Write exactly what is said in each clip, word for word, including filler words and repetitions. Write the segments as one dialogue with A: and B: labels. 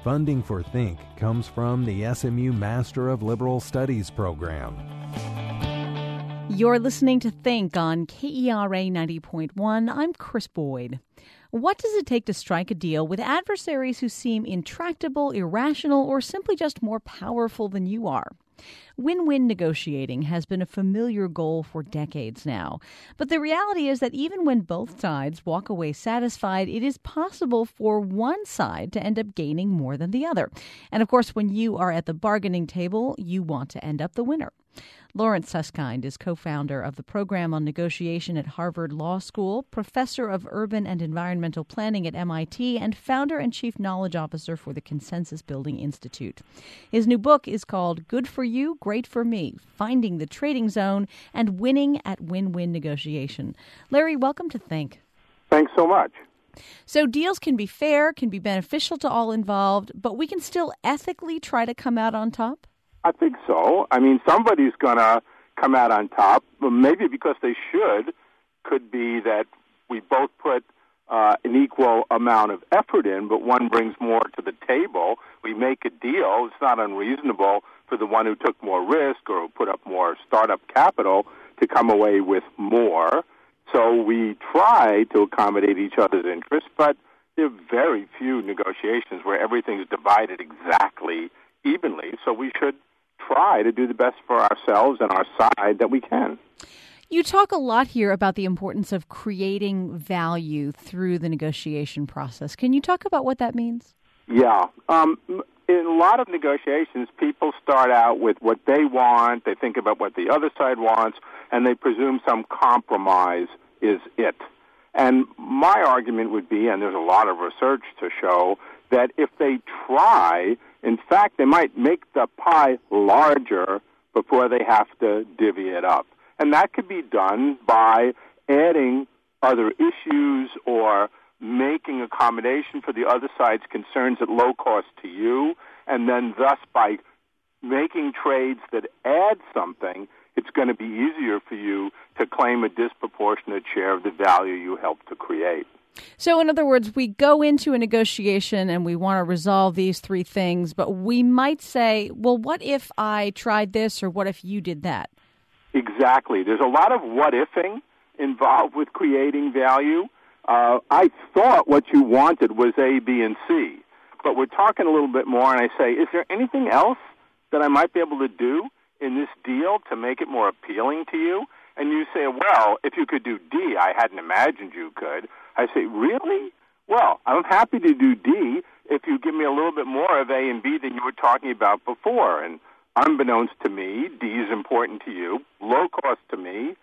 A: Funding for Think comes from the S M U Master of Liberal Studies program.
B: You're listening to Think on K E R A ninety point one. I'm Chris Boyd. What does it take to strike a deal with adversaries who seem intractable, irrational, or simply just more powerful than you are? Win-win negotiating has been a familiar goal for decades now. But the reality is that even when both sides walk away satisfied, it is possible for one side to end up gaining more than the other. And of course, when you are at the bargaining table, you want to end up the winner. Lawrence Susskind is co-founder of the program on negotiation at Harvard Law School, professor of urban and environmental planning at M I T, and founder and chief knowledge officer for the Consensus Building Institute. His new book is called Good for You, Great for Me, Finding the Trading Zone and Winning at Win-Win Negotiation. Larry, welcome to Think.
C: Thanks so much.
B: So deals can be fair, can be beneficial to all involved, but we can still ethically try to come out on top?
C: I think so. I mean, somebody's going to come out on top, but maybe because they should. Could be that we both put uh, an equal amount of effort in, but one brings more to the table. We make a deal. It's not unreasonable for the one who took more risk or who put up more startup capital to come away with more. So we try to accommodate each other's interests, but there are very few negotiations where everything's divided exactly evenly. So we should try to do the best for ourselves and our side that we can.
B: You talk a lot here about the importance of creating value through the negotiation process. Can you talk about what that means?
C: Yeah. Um, in a lot of negotiations, people start out with what they want, they think about what the other side wants, and they presume some compromise is it. And my argument would be, and there's a lot of research to show, that if they try, in fact, they might make the pie larger before they have to divvy it up. And that could be done by adding other issues or making accommodation for the other side's concerns at low cost to you, and then thus by making trades that add something, it's going to be easier for you to claim a disproportionate share of the value you helped to create.
B: So, in other words, we go into a negotiation and we want to resolve these three things, but we might say, well, what if I tried this or what if you did that?
C: Exactly. There's a lot of what-ifing involved with creating value. Uh, I thought what you wanted was A, B, and C, but we're talking a little bit more, and I say, is there anything else that I might be able to do in this deal to make it more appealing to you? And you say, well, if you could do D, I hadn't imagined you could. I say, really? Well, I'm happy to do D if you give me a little bit more of A and B than you were talking about before. And unbeknownst to me, D is important to you, low cost to me.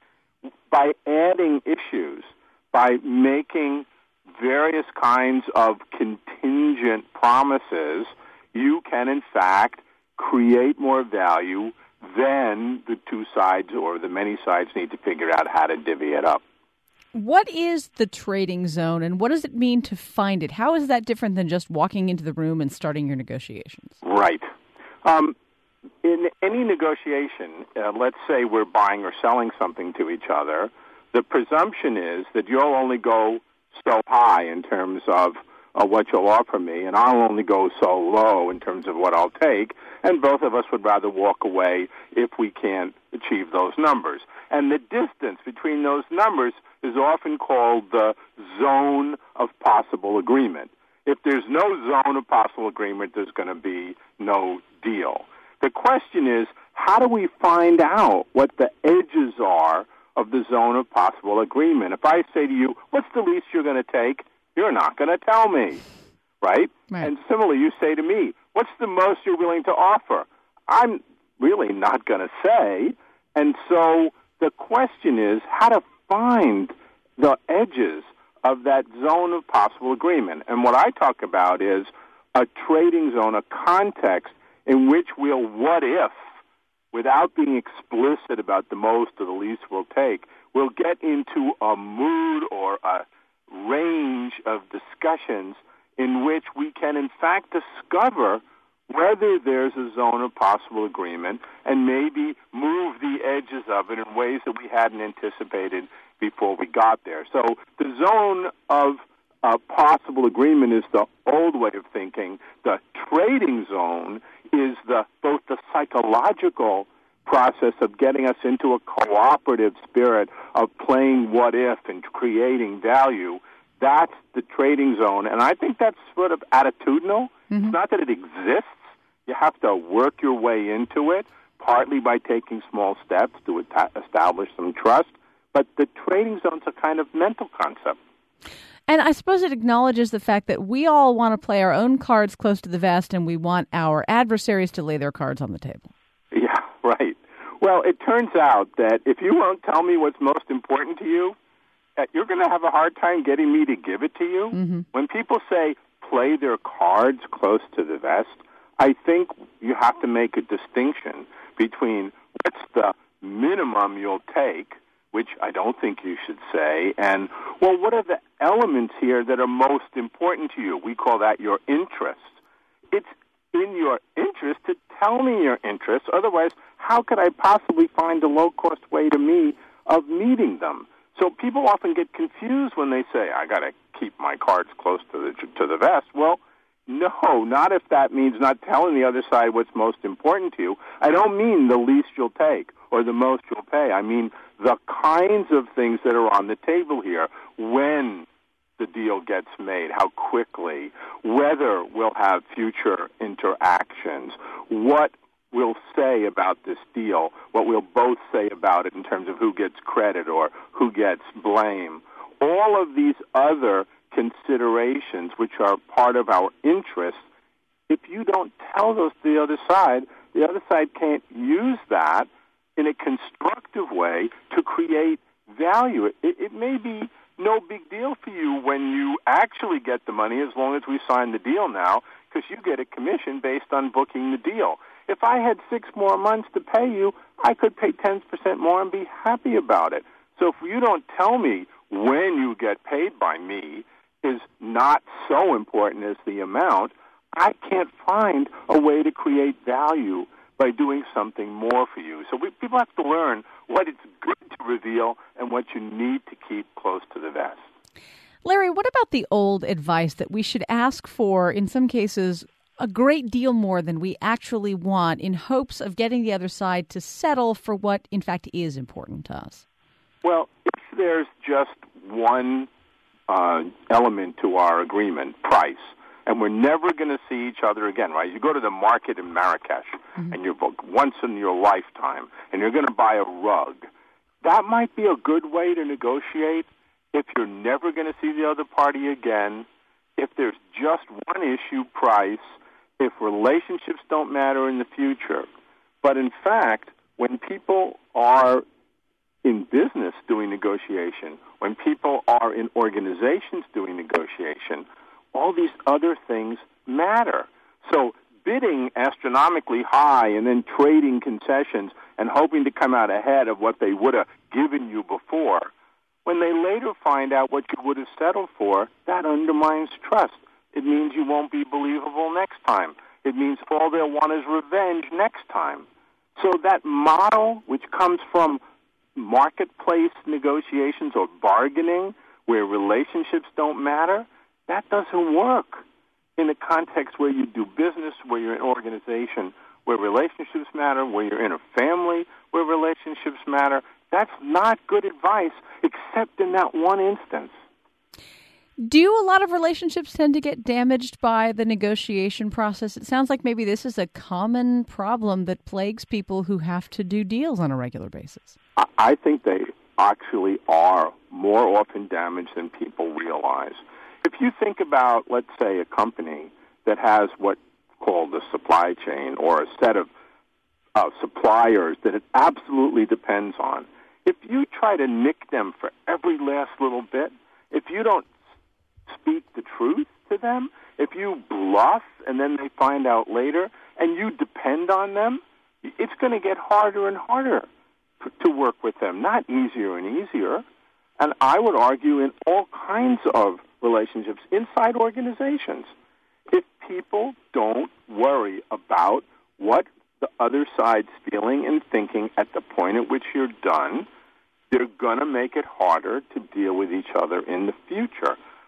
C: By adding issues, by making various kinds of contingent promises, you can, in fact, create more value than the two sides or the many sides need to figure out how to divvy it up.
B: What is the trading zone, and what does it mean to find it? How is that different than just walking into the room and starting your negotiations?
C: Right. Um, in any negotiation, uh, let's say we're buying or selling something to each other, the presumption is that you'll only go so high in terms of uh, what you'll offer me, and I'll only go so low in terms of what I'll take, and both of us would rather walk away if we can't achieve those numbers. And the distance between those numbers is often called the zone of possible agreement. If there's no zone of possible agreement, there's going to be no deal. The question is, how do we find out what the edges are of the zone of possible agreement? If I say to you, what's the least you're going to take? You're not going to tell me, right?
B: Right?
C: And similarly, you say to me, what's the most you're willing to offer? I'm really not going to say. And so the question is how to find the edges of that zone of possible agreement. And what I talk about is a trading zone, a context in which we'll what if, without being explicit about the most or the least we'll take, we'll get into a mood or a range of discussions in which we can, in fact, discover whether there's a zone of possible agreement and maybe move the edges of it in ways that we hadn't anticipated before we got there. So the zone of uh, possible agreement is the old way of thinking. The trading zone is the both the psychological process of getting us into a cooperative spirit of playing what if and creating value. That's the trading zone, and I think that's sort of attitudinal. Mm-hmm. It's not that it exists. You have to work your way into it, partly by taking small steps to at- establish some trust, but the trading zone's a kind of mental concept.
B: And I suppose it acknowledges the fact that we all want to play our own cards close to the vest, and we want our adversaries to lay their cards on the table.
C: Yeah, right. Well, it turns out that if you won't tell me what's most important to you, you're going to have a hard time getting me to give it to you. Mm-hmm. When people say play their cards close to the vest, I think you have to make a distinction between what's the minimum you'll take, which I don't think you should say, and, well, what are the elements here that are most important to you? We call that your interest. It's in your interest to tell me your interests. Otherwise, how could I possibly find a low-cost way to me of meeting them? So people often get confused when they say, I got to keep my cards close to the to the vest. Well, no, not if that means not telling the other side what's most important to you. I don't mean the least you'll take or the most you'll pay. I mean the kinds of things that are on the table here, when the deal gets made, how quickly, whether we'll have future interactions, what we'll say about this deal, what we'll both say about it in terms of who gets credit or who gets blame. All of these other considerations, which are part of our interests, if you don't tell those to the other side, the other side can't use that in a constructive way to create value. It, it may be no big deal for you when you actually get the money, as long as we sign the deal now, because you get a commission based on booking the deal. If I had six more months to pay you, I could pay ten percent more and be happy about it. So if you don't tell me when you get paid by me is not so important as the amount, I can't find a way to create value by doing something more for you. So we, people have to learn what it's good to reveal and what you need to keep close to the vest.
B: Larry, what about the old advice that we should ask for, in some cases, a great deal more than we actually want in hopes of getting the other side to settle for what, in fact, is important to us?
C: Well, if there's just one uh, element to our agreement, price, and we're never going to see each other again, right? You go to the market in Marrakesh, mm-hmm. and you book once in your lifetime, and you're going to buy a rug. That might be a good way to negotiate if you're never going to see the other party again, if there's just one issue, price, if relationships don't matter in the future. But in fact, when people are in business doing negotiation, when people are in organizations doing negotiation, all these other things matter. So bidding astronomically high and then trading concessions and hoping to come out ahead of what they would have given you before, when they later find out what you would have settled for, that undermines trust. It means you won't be believable next time. It means all they'll want is revenge next time. So that model, which comes from marketplace negotiations or bargaining, where relationships don't matter, that doesn't work in a context where you do business, where you're an organization, where relationships matter, where you're in a family, where relationships matter. That's not good advice, except in that one instance.
B: Do a lot of relationships tend to get damaged by the negotiation process? It sounds like maybe this is a common problem that plagues people who have to do deals on a regular basis.
C: I think they actually are more often damaged than people realize. If you think about, let's say, a company that has what's called a supply chain or a set of uh, suppliers that it absolutely depends on, if you try to nick them for every last little bit, if you don't speak the truth to them, if you bluff and then they find out later and you depend on them, it's going to get harder and harder to work with them, not easier and easier. And I would argue in all kinds of relationships inside organizations, if people don't worry about what the other side's feeling and thinking at the point at which you're done, they're going to make it harder to deal with each other in the future.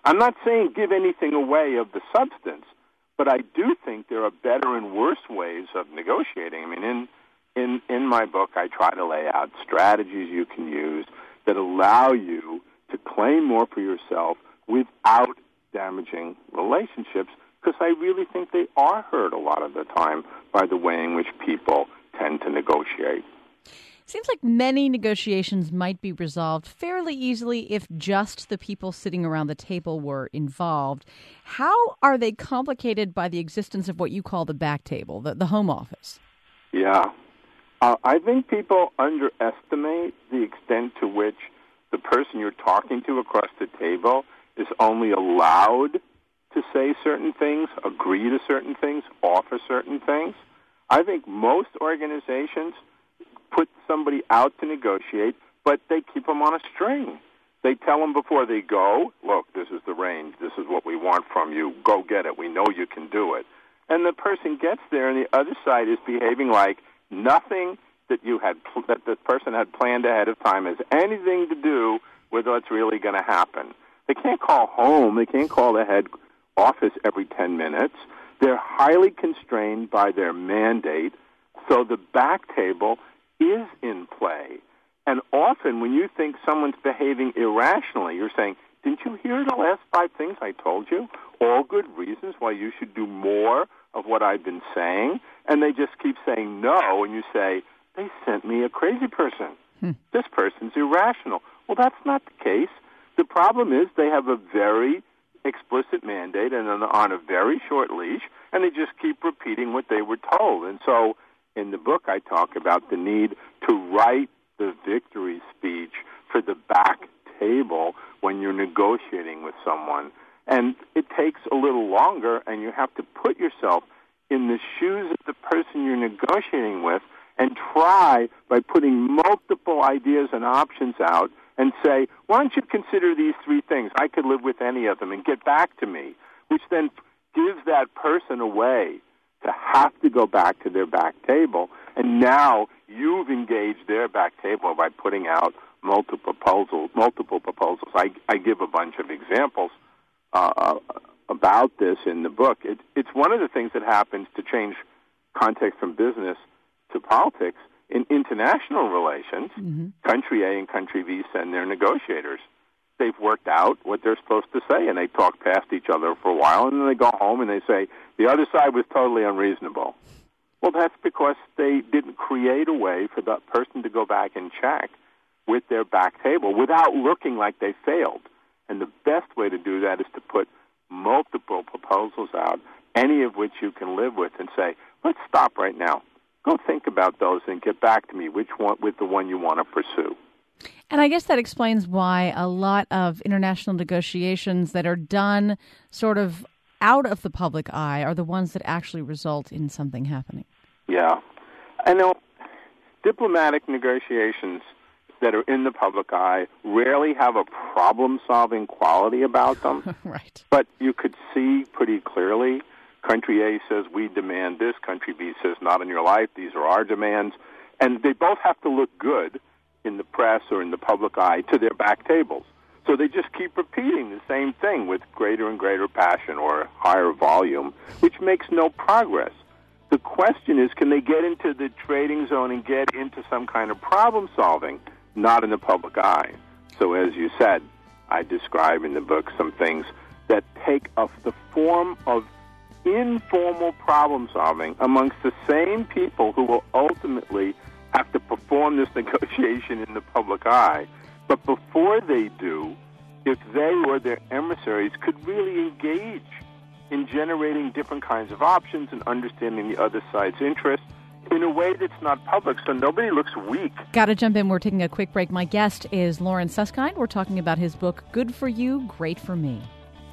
C: I'm not saying give anything away of the substance, but I do think there are better and worse ways of negotiating. I mean, in in in my book, I try to lay out strategies you can use that allow you to claim more for yourself without damaging relationships, because I really think they are hurt a lot of the time by the way in which people tend to negotiate.
B: Seems like many negotiations might be resolved fairly easily if just the people sitting around the table were involved. How are they complicated by the existence of what you call the back table, the, the home office?
C: Yeah. Uh, I think people underestimate the extent to which the person you're talking to across the table is only allowed to say certain things, agree to certain things, offer certain things. I think most organizations put somebody out to negotiate, but they keep them on a string. They tell them before they go, look, this is the range, this is what we want from you, go get it, we know you can do it. And the person gets there, and the other side is behaving like nothing that you had, that the person had planned ahead of time has anything to do with what's really going to happen. They can't call home, they can't call the head office every ten minutes. They're highly constrained by their mandate, so the back table is in play. And often when you think someone's behaving irrationally, you're saying, didn't you hear the last five things I told you? All good reasons why you should do more of what I've been saying. And they just keep saying no, and you say, they sent me a crazy person. Hmm. This person's irrational. Well, that's not the case. The problem is they have a very explicit mandate and on a very short leash, and they just keep repeating what they were told. And so in the book, I talk about the need to write the victory speech for the back table when you're negotiating with someone. And it takes a little longer, and you have to put yourself in the shoes of the person you're negotiating with and try by putting multiple ideas and options out and say, why don't you consider these three things? I could live with any of them, and get back to me, which then gives that person a way to have to go back to their back table. And now you've engaged their back table by putting out multiple proposals. Multiple proposals. I, I give a bunch of examples uh, about this in the book. It, it's one of the things that happens to change context from business to politics. In international relations, mm-hmm. country A and country B send their negotiators. They've worked out what they're supposed to say, and they talk past each other for a while, and then they go home and they say, the other side was totally unreasonable. Well, that's because they didn't create a way for that person to go back and check with their back table without looking like they failed. And the best way to do that is to put multiple proposals out, any of which you can live with, and say, let's stop right now. Go think about those and get back to me which one with the one you want to pursue.
B: And I guess that explains why a lot of international negotiations that are done sort of out of the public eye are the ones that actually result in something happening.
C: Yeah. I know diplomatic negotiations that are in the public eye rarely have a problem-solving quality about them.
B: Right.
C: But you could see pretty clearly country A says, we demand this. Country B says, not in your life. These are our demands. And they both have to look good in the press or in the public eye to their back tables. So they just keep repeating the same thing with greater and greater passion or higher volume, which makes no progress. The question is, can they get into the trading zone and get into some kind of problem solving? Not in the public eye. So as you said, I describe in the book some things that take up the form of informal problem solving amongst the same people who will ultimately have to perform this negotiation in the public eye. But before they do, if they or their emissaries could really engage in generating different kinds of options and understanding the other side's interests in a way that's not public, so nobody looks weak.
B: Got to jump in. We're taking a quick break. My guest is Loren Susskind. We're talking about his book, Good for You, Great for Me.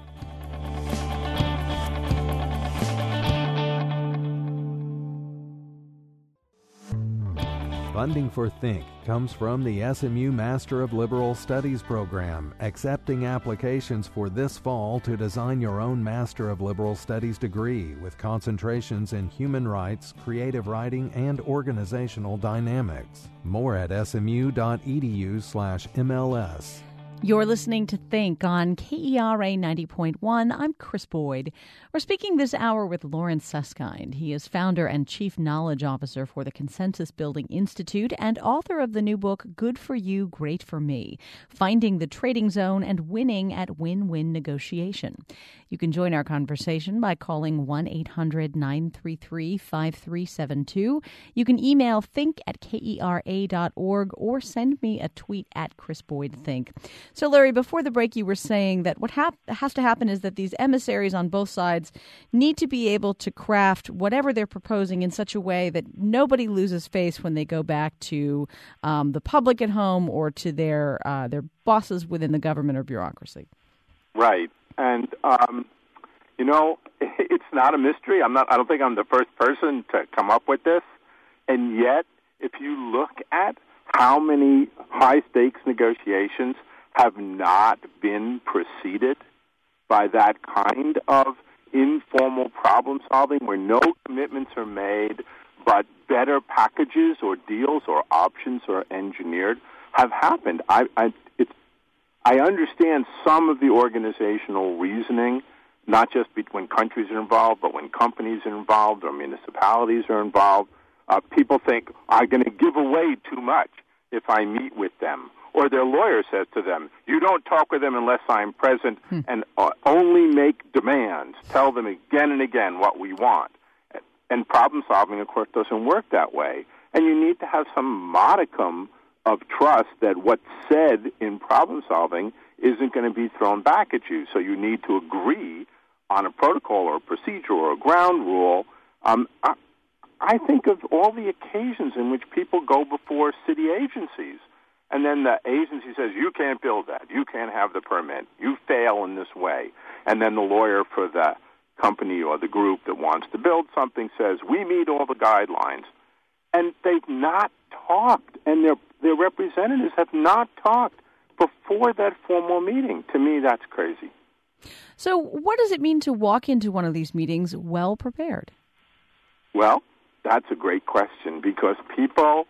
A: Funding for Think comes from the S M U Master of Liberal Studies program, accepting applications for this fall to design your own Master of Liberal Studies degree with concentrations in human rights, creative writing, and organizational dynamics. More at smu.edu slash MLS.
B: You're listening to Think on K E R A ninety point one. I'm Chris Boyd. We're speaking this hour with Lawrence Susskind. He is founder and chief knowledge officer for the Consensus Building Institute and author of the new book, Good for You, Great for Me, Finding the Trading Zone and Winning at Win-Win Negotiation. You can join our conversation by calling one eight hundred nine three three five three seven two. You can email think at K E R A dot org or send me a tweet at Chris Boyd Think. So, Larry, before the break, you were saying that what hap- has to happen is that these emissaries on both sides need to be able to craft whatever they're proposing in such a way that nobody loses face when they go back to um, the public at home or to their uh, their bosses within the government or bureaucracy.
C: Right, and um, you know, it's not a mystery. I'm not. I don't think I'm the first person to come up with this, and yet, if you look at how many high-stakes negotiations have not been preceded by that kind of informal problem solving where no commitments are made, but better packages or deals or options are engineered, have happened. I, I, it's, I understand some of the organizational reasoning, not just when countries are involved, but when companies are involved or municipalities are involved. Uh, people think, I'm going to give away too much if I meet with them. Or their lawyer says to them, you don't talk with them unless I'm present, hmm. and uh, only make demands. Tell them again and again what we want. And problem solving, of course, doesn't work that way. And you need to have some modicum of trust that what's said in problem solving isn't going to be thrown back at you. So you need to agree on a protocol or a procedure or a ground rule. Um, I, I think of all the occasions in which people go before city agencies. And then the agency says, you can't build that. You can't have the permit. You fail in this way. And then the lawyer for the company or the group that wants to build something says, we meet all the guidelines. And they've not talked, and their, their representatives have not talked before that formal meeting. To me, that's crazy.
B: So what does it mean to walk into one of these meetings well prepared?
C: Well, that's a great question because people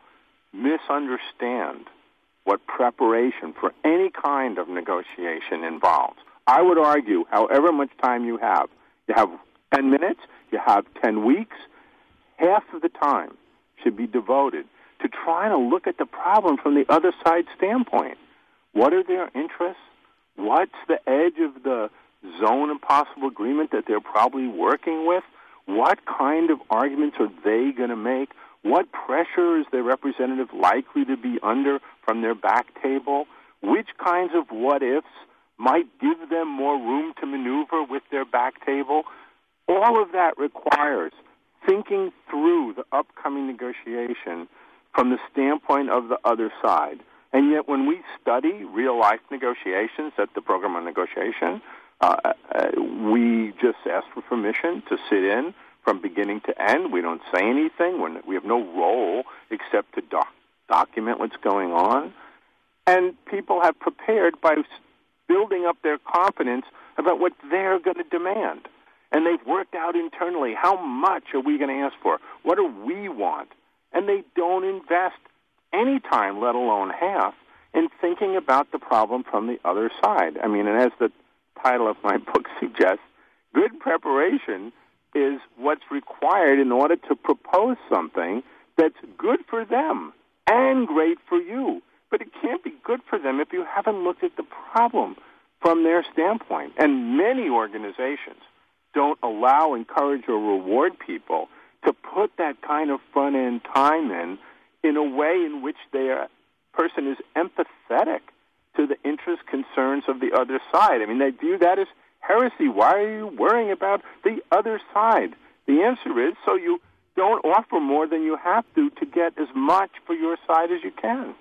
C: misunderstand what preparation for any kind of negotiation involves. I would argue, however much time you have, you have ten minutes, you have ten weeks, half of the time should be devoted to trying to look at the problem from the other side's standpoint. What are their interests? What's the edge of the zone of possible agreement that they're probably working with? What kind of arguments are they going to make? What pressure is their representative likely to be under from their back table? Which kinds of what-ifs might give them more room to maneuver with their back table? All of that requires thinking through the upcoming negotiation from the standpoint of the other side. And yet when we study real-life negotiations at the Program on Negotiation, uh, uh, we just ask for permission to sit in from beginning to end. We don't say anything. We're, we have no role except to doc- document what's going on. And people have prepared by building up their confidence about what they're going to demand. And they've worked out internally, how much are we going to ask for? What do we want? And they don't invest any time, let alone half, in thinking about the problem from the other side. I mean, and as the title of my book suggests, good preparation is what's required in order to propose something that's good for them and great for you. But it can't be good for them if you haven't looked at the problem from their standpoint. And many organizations don't allow, encourage, or reward people to put that kind of front-end time in in a way in which their person is empathetic to the interest concerns of the other side. I mean, they view that as heresy. Why are you worrying about the other side? The answer is so you don't offer more than you have to to get as much for your side as you can.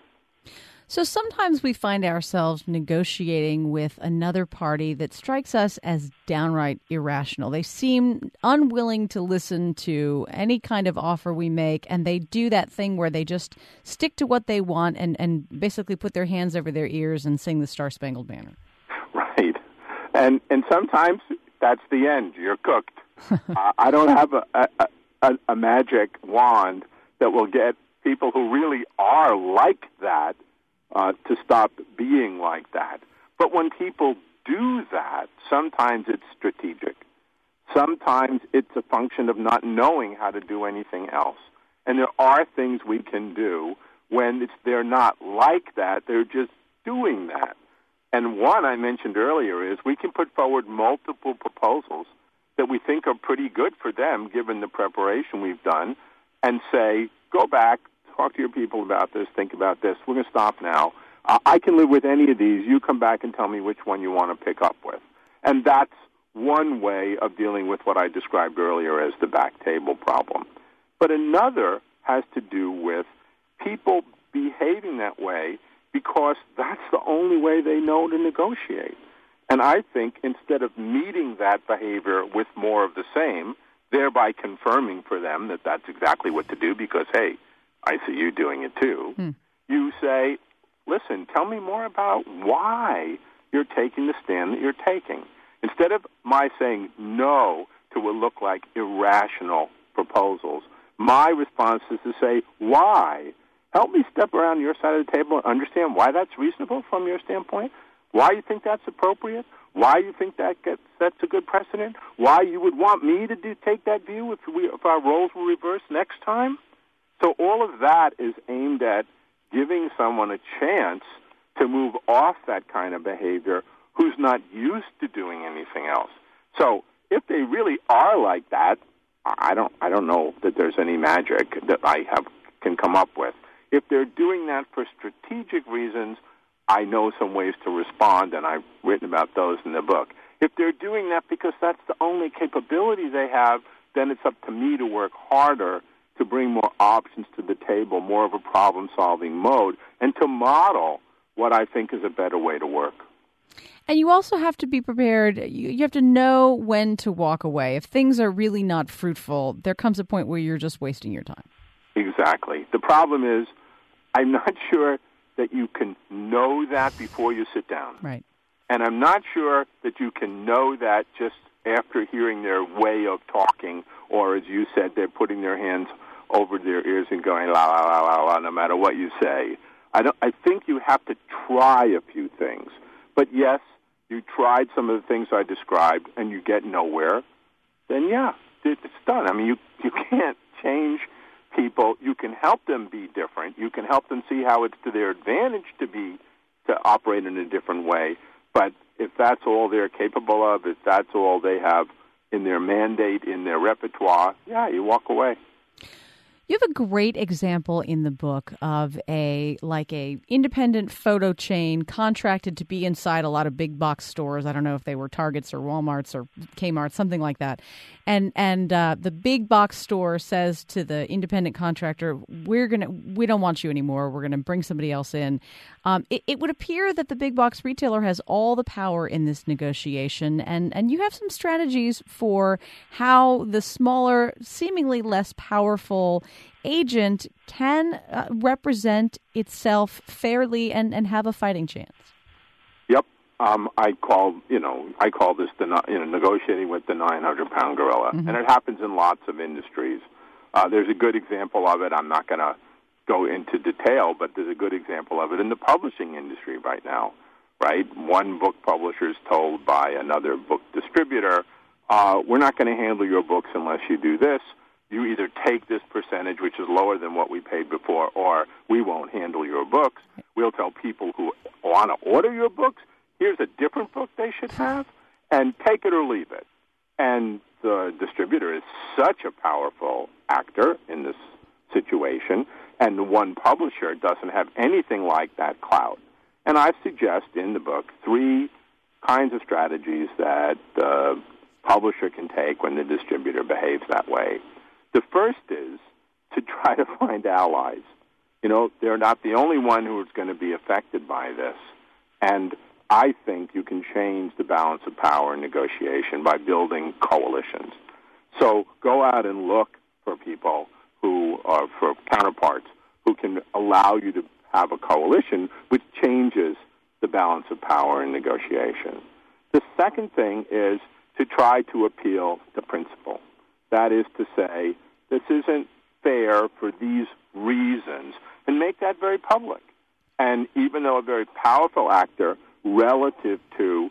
B: So sometimes we find ourselves negotiating with another party that strikes us as downright irrational. They seem unwilling to listen to any kind of offer we make, and they do that thing where they just stick to what they want and, and basically put their hands over their ears and sing the Star-Spangled Banner.
C: Right. And and sometimes that's the end. You're cooked. uh, I don't have a, a, a, a magic wand that will get people who really are like that Uh, to stop being like that. But when people do that, sometimes it's strategic. Sometimes it's a function of not knowing how to do anything else. And there are things we can do when it's, they're not like that, they're just doing that. And one I mentioned earlier is we can put forward multiple proposals that we think are pretty good for them, given the preparation we've done, and say, go back, talk to your people about this, think about this. We're going to stop now. Uh, I can live with any of these. You come back and tell me which one you want to pick up with. And that's one way of dealing with what I described earlier as the back table problem. But another has to do with people behaving that way because that's the only way they know to negotiate. And I think instead of meeting that behavior with more of the same, thereby confirming for them that that's exactly what to do because, hey, I see you doing it too, hmm. you say, listen, tell me more about why you're taking the stand that you're taking. Instead of my saying no to what look like irrational proposals, my response is to say, why? Help me step around your side of the table and understand why that's reasonable from your standpoint, why you think that's appropriate, why you think that gets, sets a good precedent, why you would want me to do, take that view if, we, if our roles were reversed next time. So all of that is aimed at giving someone a chance to move off that kind of behavior who's not used to doing anything else. So if they really are like that, I don't I don't know that there's any magic that I have can come up with. If they're doing that for strategic reasons, I know some ways to respond, and I've written about those in the book. If they're doing that because that's the only capability they have, then it's up to me to work harder to bring more options to the table, more of a problem-solving mode, and to model what I think is a better way to work.
B: And you also have to be prepared. You, you have to know when to walk away. If things are really not fruitful, there comes a point where you're just wasting your time.
C: Exactly. The problem is I'm not sure that you can know that before you sit down.
B: Right.
C: And I'm not sure that you can know that just after hearing their way of talking, or as you said, they're putting their hands over their ears and going la la la la la no matter what you say. I don't I think you have to try a few things. But yes, you tried some of the things I described and you get nowhere, then yeah, it's done. I mean, you you can't change people. You can help them be different. You can help them see how it's to their advantage to be to operate in a different way. But if that's all they're capable of, if that's all they have in their mandate, in their repertoire, yeah, you walk away.
B: You have a great example in the book of a like a independent photo chain contracted to be inside a lot of big box stores. I don't know if they were Targets or Walmarts or Kmart, something like that. And and uh, the big box store says to the independent contractor, "We're gonna we don't want you anymore. We're gonna bring somebody else in." Um, it, it would appear that the big box retailer has all the power in this negotiation, and and you have some strategies for how the smaller, seemingly less powerful agent can uh, represent itself fairly and, and have a fighting chance.
C: Yep. Um, I call, you know, I call this the, you know, negotiating with the nine hundred pound gorilla. Mm-hmm. And it happens in lots of industries. Uh, there's a good example of it. I'm not going to go into detail, but there's a good example of it in the publishing industry right now, right? One book publisher is told by another book distributor, uh, we're not going to handle your books unless you do this. You either take this percentage, which is lower than what we paid before, or we won't handle your books. We'll tell people who want to order your books, here's a different book they should have, and take it or leave it. And the distributor is such a powerful actor in this situation, and the one publisher doesn't have anything like that clout. And I suggest in the book three kinds of strategies that the publisher can take when the distributor behaves that way. The first is to try to find allies. You know, they're not the only one who is going to be affected by this. And I think you can change the balance of power in negotiation by building coalitions. So go out and look for people who are, for counterparts, who can allow you to have a coalition which changes the balance of power in negotiation. The second thing is to try to appeal to principle. That is to say, this isn't fair for these reasons, and make that very public. And even though a very powerful actor relative to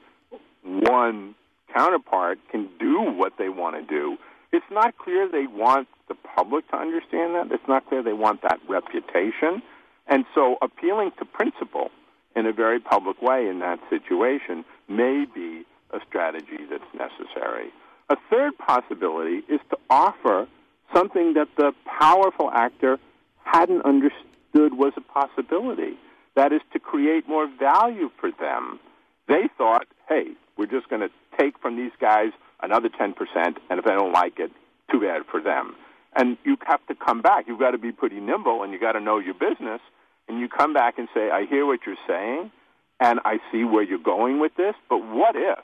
C: one counterpart can do what they want to do. It's not clear they want the public to understand that. It's not clear they want that reputation. And so appealing to principle in a very public way in that situation may be a strategy that's necessary. A third possibility is to offer something that the powerful actor hadn't understood was a possibility. That is to create more value for them. They thought, hey, we're just going to take from these guys another ten percent, and if they don't like it, too bad for them. And you have to come back. You've got to be pretty nimble, and you've got to know your business. And you come back and say, I hear what you're saying, and I see where you're going with this, but what if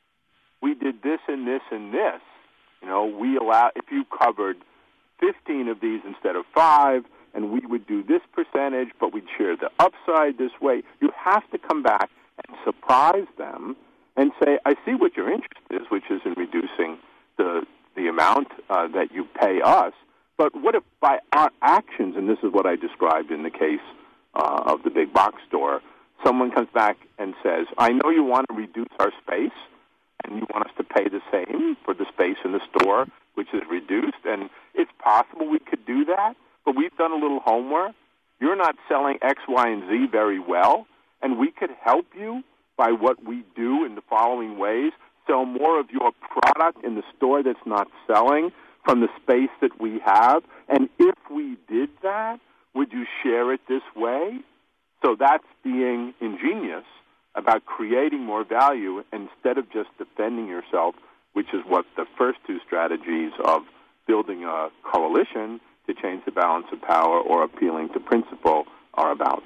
C: we did this and this and this? You know, we allow, if you covered fifteen of these instead of five, and we would do this percentage, but we'd share the upside this way. You have to come back and surprise them and say, I see what your interest is, which is in reducing the the amount uh, that you pay us, but what if by our actions, and this is what I described in the case uh, of the big box store, someone comes back and says, I know you want to reduce our space, and you want us to pay the same for the space in the store, which is reduced, and it's possible we could do that, but we've done a little homework. You're not selling X, Y, and Z very well, and we could help you by what we do in the following ways: sell more of your product in the store that's not selling from the space that we have. And if we did that, would you share it this way? So that's being ingenious about creating more value instead of just defending yourself, which is what the first two strategies of building a coalition to change the balance of power or appealing to principle are about.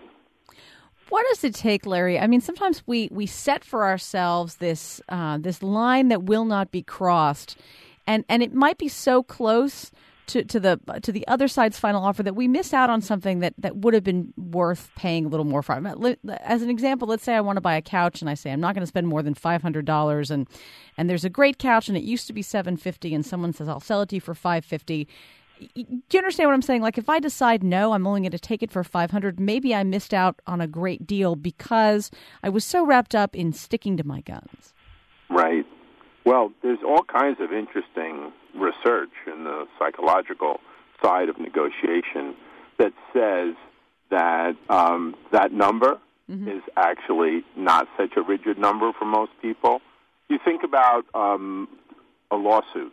B: What does it take, Larry? I mean, sometimes we, we set for ourselves this uh, this line that will not be crossed, and, and it might be so close to, to the to the other side's final offer that we miss out on something that, that would have been worth paying a little more for. As an example, let's say I want to buy a couch, and I say I'm not going to spend more than five hundred dollars, and and there's a great couch, and it used to be seven hundred fifty dollars, and someone says I'll sell it to you for five hundred fifty dollars. Do you understand what I'm saying? Like, if I decide, no, I'm only going to take it for five hundred dollars, maybe I missed out on a great deal because I was so wrapped up in sticking to my guns.
C: Right. Well, there's all kinds of interesting research in the psychological side of negotiation that says that um, that number mm-hmm. is actually not such a rigid number for most people. You think about um, a lawsuit.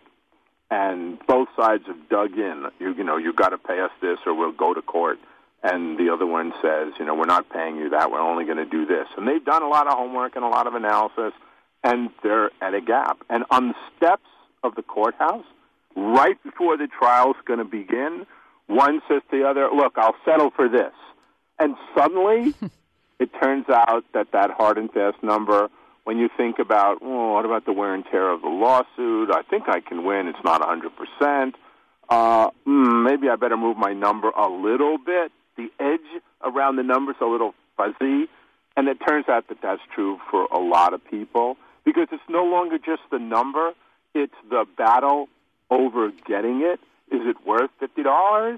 C: And both sides have dug in. You, you know, you've got to pay us this or we'll go to court. And the other one says, you know, we're not paying you that. We're only going to do this. And they've done a lot of homework and a lot of analysis, and they're at a gap. And on the steps of the courthouse, right before the trial's going to begin, one says to the other, look, I'll settle for this. And suddenly it turns out that that hard and fast number, when you think about, oh, what about the wear and tear of the lawsuit? I think I can win. It's not one hundred percent. Uh, mm, maybe I better move my number a little bit. The edge around the number's a little fuzzy. And it turns out that that's true for a lot of people because it's no longer just the number. It's the battle over getting it. Is it worth fifty dollars?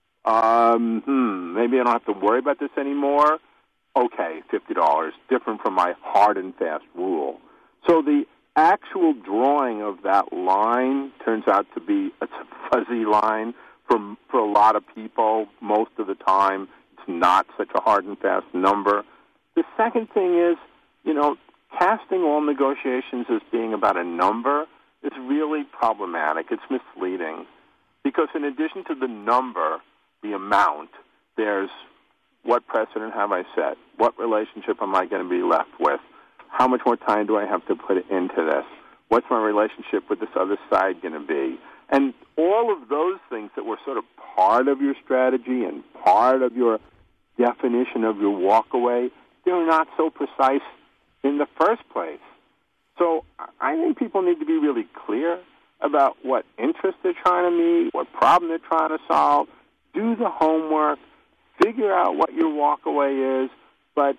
C: Um, hmm, maybe I don't have to worry about this anymore. Okay, fifty dollars, different from my hard and fast rule. So the actual drawing of that line turns out to be it's a fuzzy line for, for a lot of people. Most of the time, it's not such a hard and fast number. The second thing is, you know, casting all negotiations as being about a number is really problematic. It's misleading because in addition to the number, the amount, there's what precedent have I set? What relationship am I going to be left with? How much more time do I have to put into this? What's my relationship with this other side going to be? And all of those things that were sort of part of your strategy and part of your definition of your walkaway, they're not so precise in the first place. So I think people need to be really clear about what interest they're trying to meet, what problem they're trying to solve, do the homework, figure out what your walkaway is, but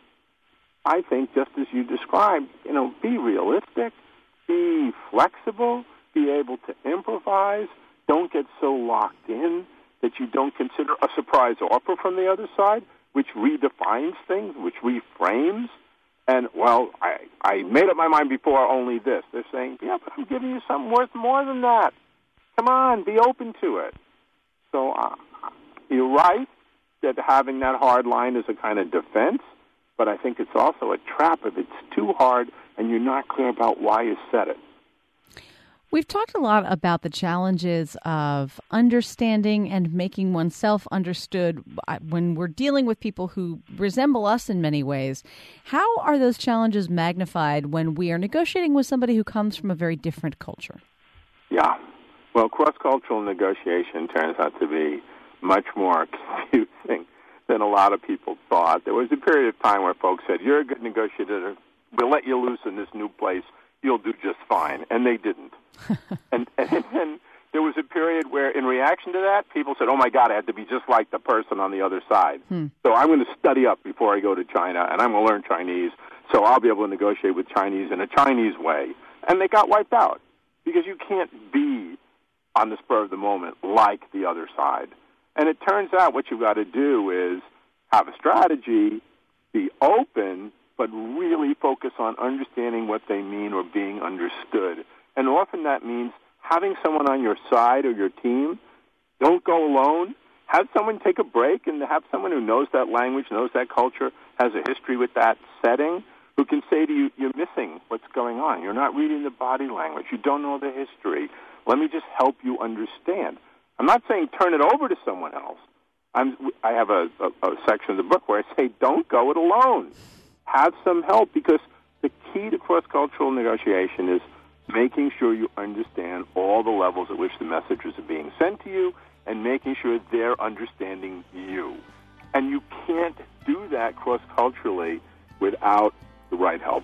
C: I think just as you described, you know, be realistic, be flexible, be able to improvise, don't get so locked in that you don't consider a surprise offer from the other side, which redefines things, which reframes, And, well, I, I made up my mind before only this. They're saying, yeah, but I'm giving you something worth more than that. Come on, be open to it. So uh, you're right that having that hard line is a kind of defense, but I think it's also a trap if it's too hard and you're not clear about why you said it.
B: We've talked a lot about the challenges of understanding and making oneself understood when we're dealing with people who resemble us in many ways. How are those challenges magnified when we are negotiating with somebody who comes from a very different culture?
C: Yeah. Well, cross-cultural negotiation turns out to be much more confusing than a lot of people thought. There was a period of time where folks said, you're a good negotiator, we'll let you loose in this new place, you'll do just fine. And they didn't. and, and then there was a period where, in reaction to that, people said, oh, my God, I had to be just like the person on the other side. Hmm. So I'm going to study up before I go to China, and I'm going to learn Chinese, so I'll be able to negotiate with Chinese in a Chinese way. And they got wiped out because you can't be on the spur of the moment like the other side. And it turns out what you've got to do is have a strategy, be open, but really focus on understanding what they mean or being understood. And often that means having someone on your side or your team. Don't go alone. Have someone take a break and have someone who knows that language, knows that culture, has a history with that setting, who can say to you, you're missing what's going on. You're not reading the body language. You don't know the history. Let me just help you understand. I'm not saying turn it over to someone else. I'm, I have a, a, a section of the book where I say don't go it alone. Have some help, because the key to cross-cultural negotiation is making sure you understand all the levels at which the messages are being sent to you and making sure they're understanding you. And you can't do that cross-culturally without the right help.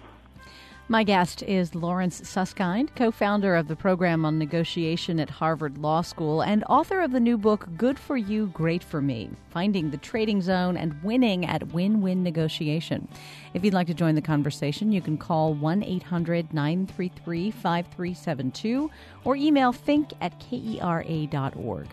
B: My guest is Lawrence Susskind, co-founder of the program on negotiation at Harvard Law School and author of the new book, Good for You, Great for Me, Finding the Trading Zone and Winning at Win-Win Negotiation. If you'd like to join the conversation, you can call one eight hundred nine three three five three seven two or email think at kera dot org.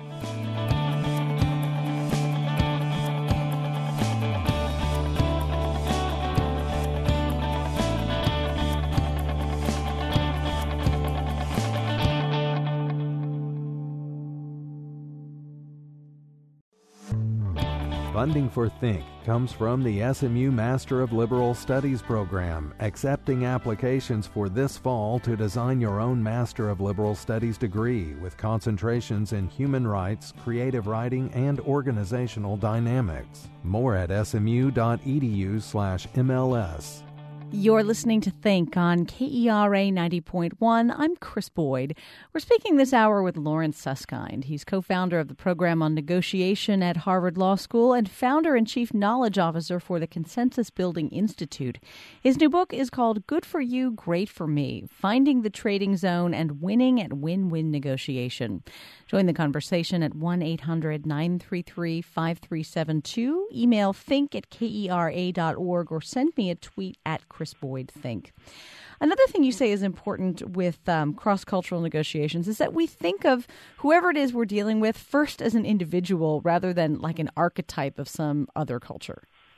A: Funding for Think comes from the S M U Master of Liberal Studies program, accepting applications for this fall to design your own Master of Liberal Studies degree with concentrations in human rights, creative writing, and organizational dynamics. More at smu.edu slash MLS.
B: You're listening to Think on K E R A ninety point one. I'm Chris Boyd. We're speaking this hour with Lawrence Susskind. He's co-founder of the program on negotiation at Harvard Law School and founder and chief knowledge officer for the Consensus Building Institute. His new book is called Good for You, Great for Me, Finding the Trading Zone and Winning at Win-Win Negotiation. Join the conversation at one eight hundred nine three three five three seven two. Email think at kera dot org or send me a tweet at Chris Boyd Think. Another thing you say is important with um, cross-cultural negotiations is that we think of whoever it is we're dealing with first as an individual rather than like an archetype of some other culture.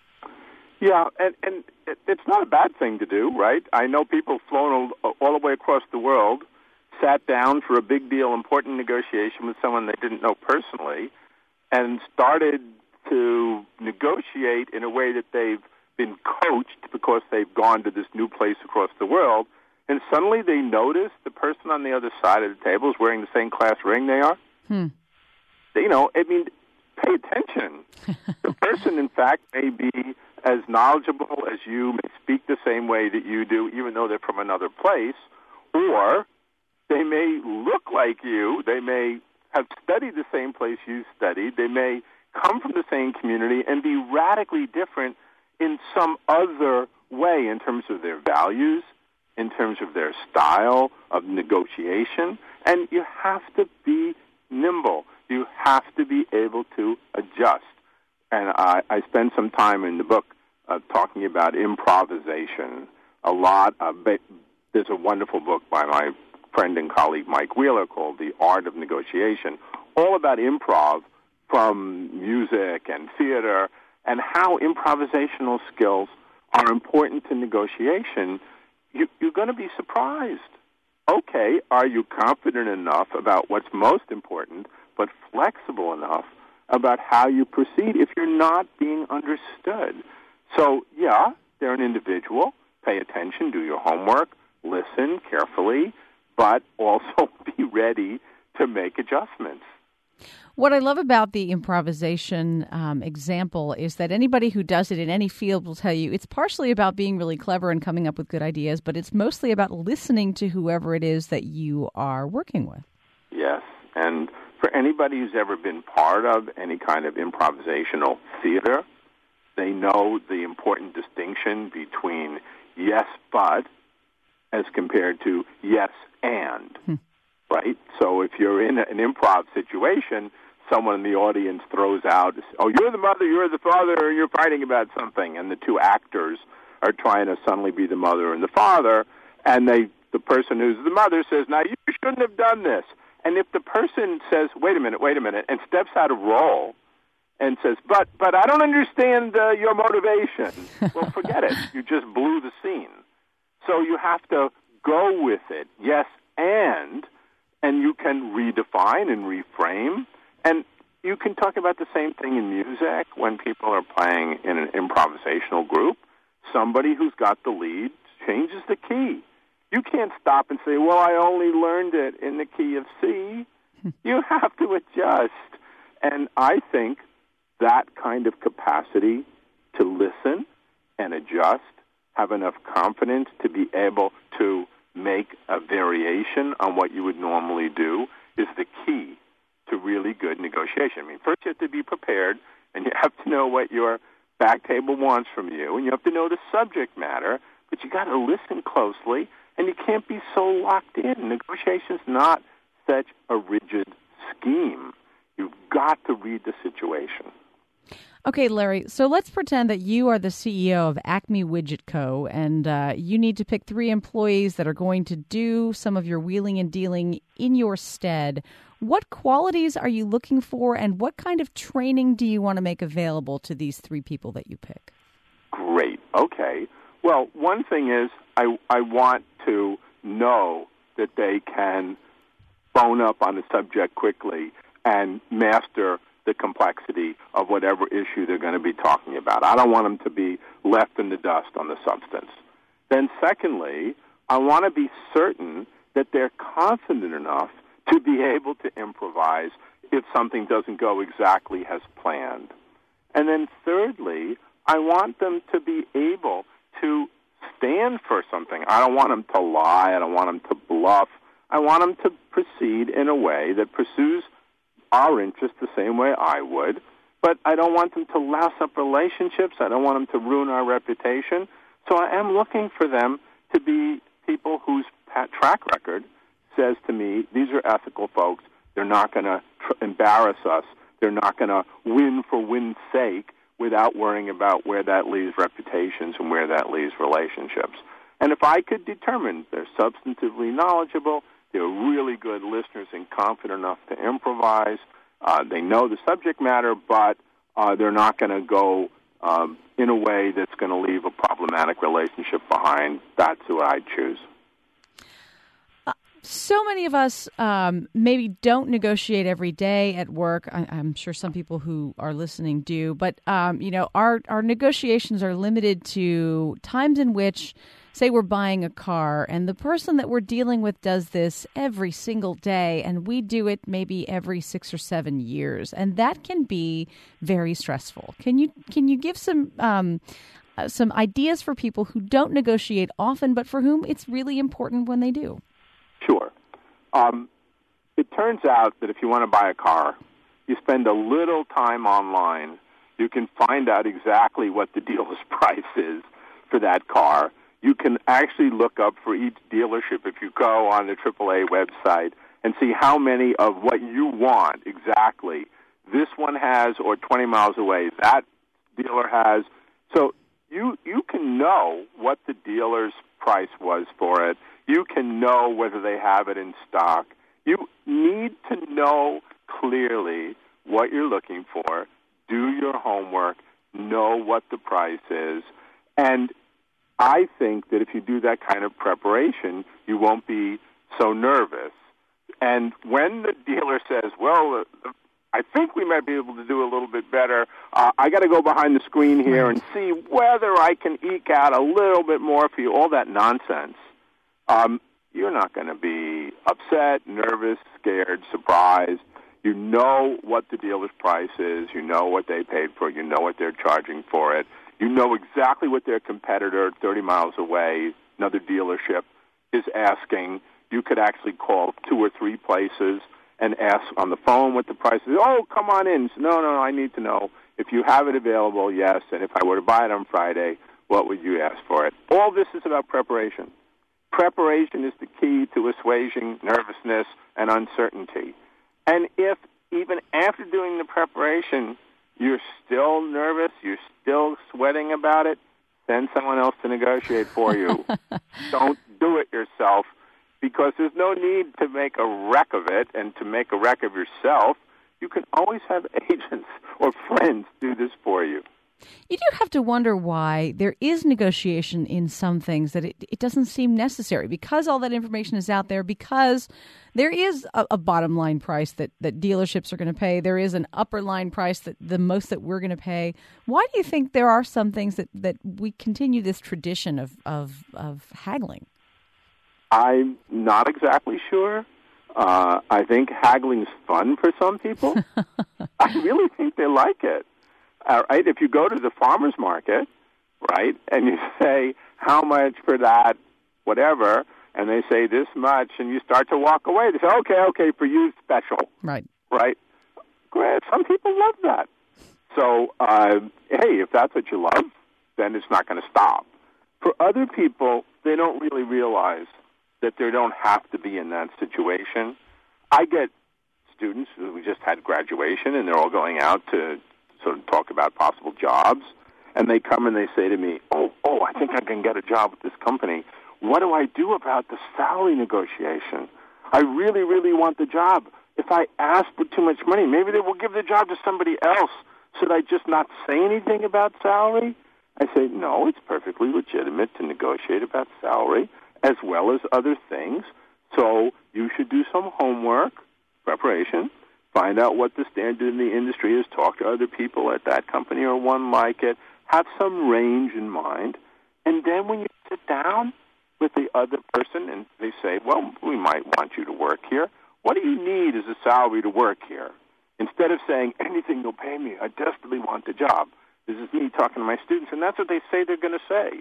C: Yeah, and, and it's not a bad thing to do, right? I know people flown all the way across the world, sat down for a big deal, important negotiation with someone they didn't know personally, and started to negotiate in a way that they've been coached because they've gone to this new place across the world, and suddenly they notice the person on the other side of the table is wearing the same class ring they are. Hmm. You know, I mean, pay attention. The person, in fact, may be as knowledgeable as you, may speak the same way that you do, even though they're from another place, or they may look like you, they may have studied the same place you studied, they may come from the same community and be radically different in some other way in terms of their values, in terms of their style of negotiation, and you have to be nimble. You have to be able to adjust. And I, I spend some time in the book uh, talking about improvisation. A lot of, there's a wonderful book by my friend and colleague Mike Wheeler called The Art of Negotiation, all about improv from music and theater, and how improvisational skills are important to negotiation, you, you're going to be surprised. Okay, are you confident enough about what's most important, but flexible enough about how you proceed if you're not being understood? So, yeah, they're an individual. Pay attention, do your homework, listen carefully, but also be ready to make adjustments.
B: What I love about the improvisation um, example is that anybody who does it in any field will tell you it's partially about being really clever and coming up with good ideas, but it's mostly about listening to whoever it is that you are working with.
C: Yes, and for anybody who's ever been part of any kind of improvisational theater, they know the important distinction between yes, but as compared to yes, and. Hmm. Right? So if you're in an improv situation, someone in the audience throws out, oh, you're the mother, you're the father, or you're fighting about something, and the two actors are trying to suddenly be the mother and the father, and they, the person who's the mother says, now, you shouldn't have done this. And if the person says, wait a minute, wait a minute, and steps out of role and says, but but I don't understand uh, your motivation, well, forget it. You just blew the scene. So you have to go with it, yes, and... And you can redefine and reframe. And you can talk about the same thing in music when people are playing in an improvisational group. Somebody who's got the lead changes the key. You can't stop and say, well, I only learned it in the key of C. You have to adjust. And I think that kind of capacity to listen and adjust, have enough confidence to be able to make a variation on what you would normally do is the key to really good negotiation. I mean, first you have to be prepared, and you have to know what your back table wants from you, and you have to know the subject matter, but you got to listen closely, and you can't be so locked in. Negotiation's not such a rigid scheme. You've got to read the situation.
B: Okay, Larry, so let's pretend that you are the C E O of Acme Widget Co., and uh, you need to pick three employees that are going to do some of your wheeling and dealing in your stead. What qualities are you looking for, and what kind of training do you want to make available to these three people that you pick?
C: Great. Okay. Well, one thing is I, I want to know that they can bone up on the subject quickly and master the complexity of whatever issue they're going to be talking about. I don't want them to be left in the dust on the substance. Then secondly, I want to be certain that they're confident enough to be able to improvise if something doesn't go exactly as planned. And then thirdly, I want them to be able to stand for something. I don't want them to lie. I don't want them to bluff. I want them to proceed in a way that pursues our interests the same way I would, but I don't want them to louse up relationships. I don't want them to ruin our reputation. So I am looking for them to be people whose track record says to me, these are ethical folks. They're not going to tr- embarrass us. They're not going to win for win's sake without worrying about where that leaves reputations and where that leaves relationships. And if I could determine they're substantively knowledgeable, they're really good listeners and confident enough to improvise, uh, they know the subject matter, but uh, they're not going to go um, in a way that's going to leave a problematic relationship behind, that's who I'd choose.
B: So many of us um, maybe don't negotiate every day at work. I, I'm sure some people who are listening do, but um, you know, our our negotiations are limited to times in which, say, we're buying a car, and the person that we're dealing with does this every single day, and we do it maybe every six or seven years, and that can be very stressful. Can you can you give some um, uh, some ideas for people who don't negotiate often, but for whom it's really important when they do?
C: Sure. Um, it turns out that if you want to buy a car, you spend a little time online. You can find out exactly what the dealer's price is for that car. You can actually look up for each dealership if you go on the triple A website and see how many of what you want exactly this one has, or twenty miles away that dealer has. So you you can know what the dealer's price was for it. You can know whether they have it in stock. You need to know clearly what you're looking for, do your homework, know what the price is, and I think that if you do that kind of preparation, you won't be so nervous. And when the dealer says, well, uh, I think we might be able to do a little bit better, uh, I got to go behind the screen here and see whether I can eke out a little bit more for you, all that nonsense, um, you're not going to be upset, nervous, scared, surprised. You know what the dealer's price is. You know what they paid for it. You know what they're charging for it. You know exactly what their competitor thirty miles away, another dealership, is asking. You could actually call two or three places and ask on the phone what the price is. Oh, come on in. So, no, no, no, I need to know if you have it available, yes, and if I were to buy it on Friday, what would you ask for it? All this is about preparation. Preparation is the key to assuaging nervousness and uncertainty. And if even after doing the preparation, you're still nervous, you're still sweating about it, send someone else to negotiate for you. Don't do it yourself, because there's no need to make a wreck of it and to make a wreck of yourself. You can always have agents or friends do this for you.
B: You do have to wonder why there is negotiation in some things that it, it doesn't seem necessary, because all that information is out there, because there is a, a bottom line price that, that dealerships are going to pay. There is an upper line price that the most that we're going to pay. Why do you think there are some things that, that we continue this tradition of, of, of haggling?
C: I'm not exactly sure. Uh, I think haggling is fun for some people. I really think they like it. All right, if you go to the farmer's market, right, and you say, how much for that, whatever, and they say this much, and you start to walk away, they say, okay, okay, for you, special.
B: Right.
C: Right? Great. Some people love that. So, uh, hey, if that's what you love, then it's not going to stop. For other people, they don't really realize that they don't have to be in that situation. I get students who we just had graduation, and they're all going out to sort of talk about possible jobs, and they come and they say to me, oh, oh, I think I can get a job with this company. What do I do about the salary negotiation? I really, really want the job. If I ask for too much money, maybe they will give the job to somebody else. Should I just not say anything about salary? I say, no, it's perfectly legitimate to negotiate about salary as well as other things. So you should do some homework, preparation, find out what the standard in the industry is, talk to other people at that company or one like it, have some range in mind, and then when you sit down with the other person and they say, well, we might want you to work here, what do you need as a salary to work here? Instead of saying, anything you'll pay me, I desperately want the job. This is me talking to my students, and that's what they say they're going to say.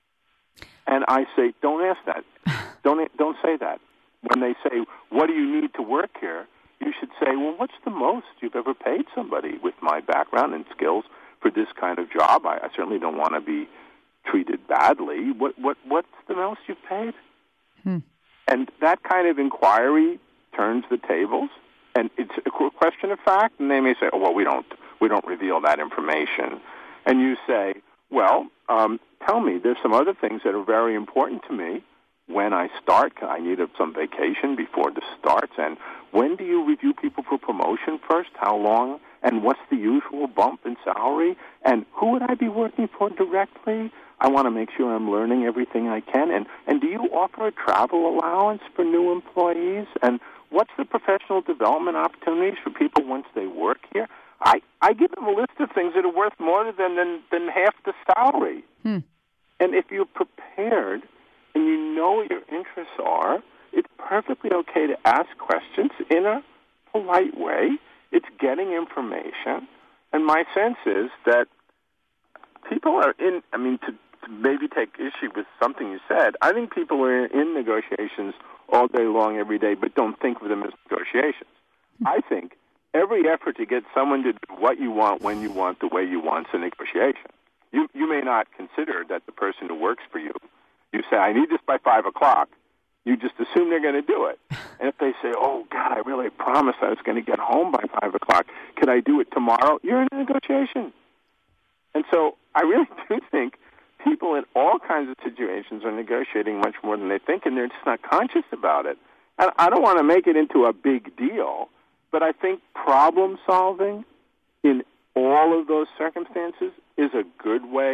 C: And I say, don't ask that. Don't, don't say that. When they say, what do you need to work here? You should say, well, what's the most you've ever paid somebody with my background and skills for this kind of job? I, I certainly don't want to be treated badly. What what what's the most you've paid? Hmm. And that kind of inquiry turns the tables, and it's a question of fact. And they may say, oh, well, we don't we don't reveal that information. And you say, well, um, tell me, there's some other things that are very important to me. When I start, I need some vacation before this starts. And when do you review people for promotion first? How long? And what's the usual bump in salary? And who would I be working for directly? I want to make sure I'm learning everything I can. And, and do you offer a travel allowance for new employees? And what's the professional development opportunities for people once they work here? I, I give them a list of things that are worth more than, than, than half the salary. Hmm. And if you're prepared and you know what your interests are, it's perfectly okay to ask questions in a polite way. It's getting information. And my sense is that people are in, I mean, to, to maybe take issue with something you said, I think people are in negotiations all day long, every day, but don't think of them as negotiations. I think every effort to get someone to do what you want, when you want, the way you want is a negotiation. You, you may not consider that the person who works for you, you say, I need this by five o'clock. You just assume they're going to do it. And if they say, oh, God, I really promised I was going to get home by five o'clock. Could I do it tomorrow? You're in a negotiation. And so I really do think people in all kinds of situations are negotiating much more than they think, and they're just not conscious about it. And I don't want to make it into a big deal, but I think problem solving in all of those circumstances is a good way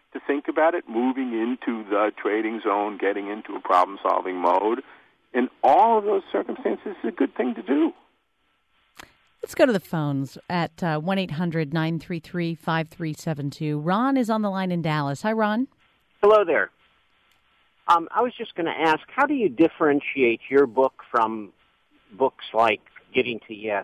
C: to think about it, moving into the trading zone, getting into a problem-solving mode. In all of those circumstances, it's a good thing to do.
B: Let's go to the phones at uh, one eight hundred nine three three five three seven two. Ron is on the line in Dallas. Hi, Ron.
D: Hello there. Um, I was just going to ask, how do you differentiate your book from books like Getting to Yes?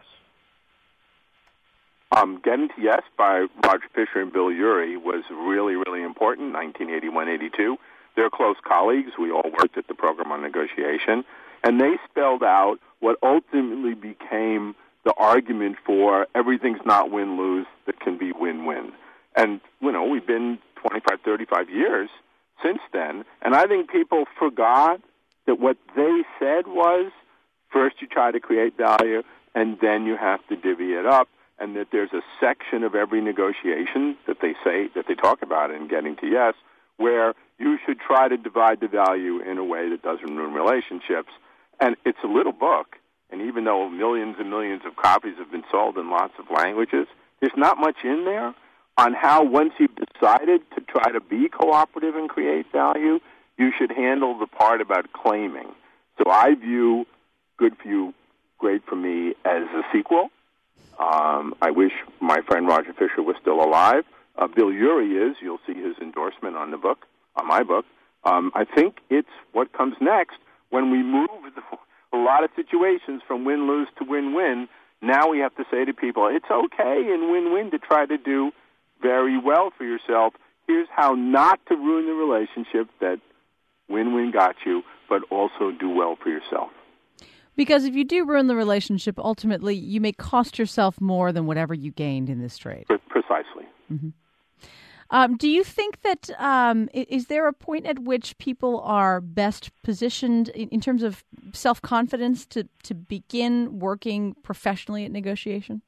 C: Um, Getting to Yes by Roger Fisher and Bill Urey was really, really important, nineteen eighty-one eighty-two. They're close colleagues. We all worked at the Program on Negotiation. And they spelled out what ultimately became the argument for everything's not win-lose, that can be win-win. And, you know, we've been twenty-five, thirty-five years since then, and I think people forgot that what they said was, first you try to create value, and then you have to divvy it up, and that there's a section of every negotiation that they say, that they talk about in Getting to Yes, where you should try to divide the value in a way that doesn't ruin relationships. And it's a little book, and even though millions and millions of copies have been sold in lots of languages, there's not much in there on how, once you've decided to try to be cooperative and create value, you should handle the part about claiming. So I view Good for You, Great for Me as a sequel. Um, I wish my friend Roger Fisher was still alive. Uh, Bill Urey is. You'll see his endorsement on the book, on my book. Um, I think it's what comes next when we move the, a lot of situations from win-lose to win-win. Now we have to say to people, it's okay in win-win to try to do very well for yourself. Here's how not to ruin the relationship that win-win got you, but also do well for yourself.
B: Because if you do ruin the relationship, ultimately you may cost yourself more than whatever you gained in this trade.
C: Precisely.
B: Mm-hmm. Um, do you think that, um, is there a point at which people are best positioned in, in terms of self-confidence to, to begin working professionally at negotiation?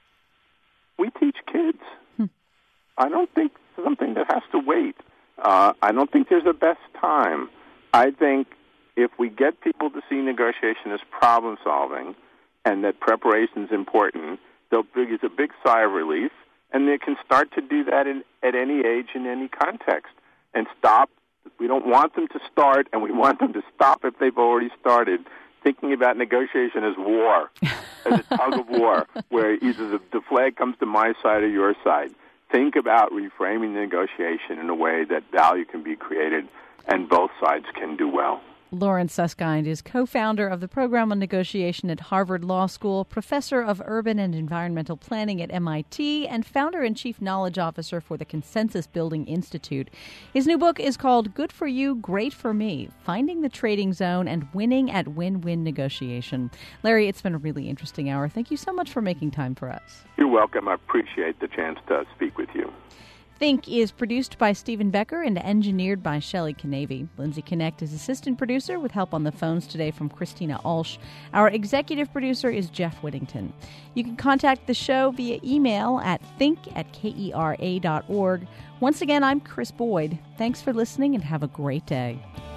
C: We teach kids.
B: Hmm.
C: I don't think something that has to wait. Uh, I don't think there's a best time. I think if we get people to see negotiation as problem-solving and that preparation is important, they'll big, it's a big sigh of relief, and they can start to do that in, at any age, in any context, and stop. We don't want them to start, and we want them to stop if they've already started, thinking about negotiation as war, as a tug of war, where either the, the flag comes to my side or your side. Think about reframing the negotiation in a way that value can be created and both sides can do well.
B: Lawrence Susskind is co-founder of the Program on Negotiation at Harvard Law School, professor of urban and environmental planning at M I T, and founder and chief knowledge officer for the Consensus Building Institute. His new book is called Good for You, Great for Me, Finding the Trading Zone and Winning at Win-Win Negotiation. Larry, it's been a really interesting hour. Thank you so much for making time for us.
C: You're welcome. I appreciate the chance to speak with you.
B: Think is produced by Stephen Becker and engineered by Shelley Canavy. Lindsay Connect is assistant producer with help on the phones today from Christina Ulsh. Our executive producer is Jeff Whittington. You can contact the show via email at think at kera dot org. Once again, I'm Chris Boyd. Thanks for listening and have a great day.